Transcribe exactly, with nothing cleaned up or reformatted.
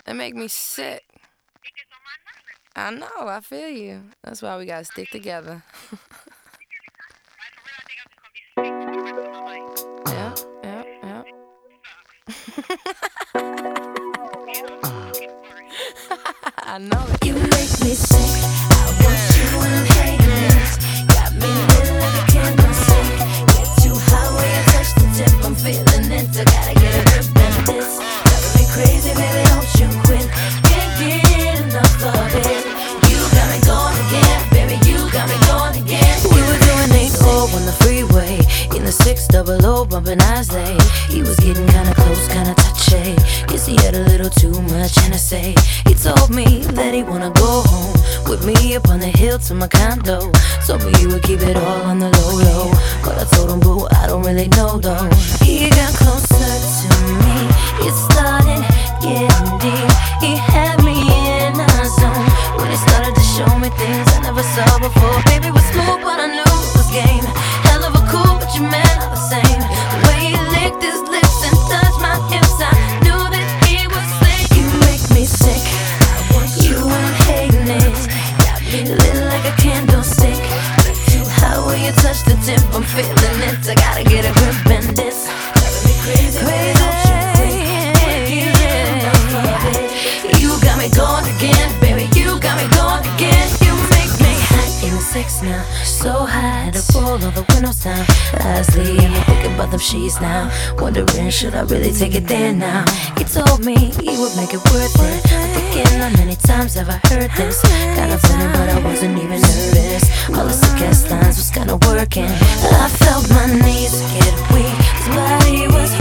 It make me sick. I know, I feel you. That's why we gotta stick together. Yeah, yeah, yeah. I know it. You make me sick. I want you when I'm hating it. Got me lit like a candle stick. Get too high when you touch the tip. I'm feeling it. I gotta get a grip on this. Driving me crazy, baby, don't you quit. Can't get enough of it. You got me going again, baby. You got me going again. We were doing eight oh on the freeway in the six double O, bumping Islay. He was getting kinda close, kinda touchy. Guess he had a little too much Hennessy. He told me that he wanna go home with me up on the hill to my condo. Told me he would keep it all on the low low, but I told him, boo, I don't really know though. He got closer to me, it started getting deep. He had me in a zone when he started to show me things I never saw before. Baby was smooth, but I knew it was game. Hell of a cool, but your man not the same. The way he licked his lips and touched my hips, I knew that he was slick. You make me sick. I want you when I'm hating it. Got me lit like a candlestick. Get too high when you touch the tip. I'm feeling it. I gotta get a grip in this. Driving me crazy, crazy. You got me going again, baby. You got me going again. You make me hot in the six now, so hot. The roll of the windows down. Lastly, I'm thinking about them sheets now. Wondering, should I really take it there now? He told me he would make it worth it. I'm thinking, how many times have I heard this? Kind of funny, but I wasn't even nervous. All the suggest lines was kinda working. I felt my knees get weak. His body was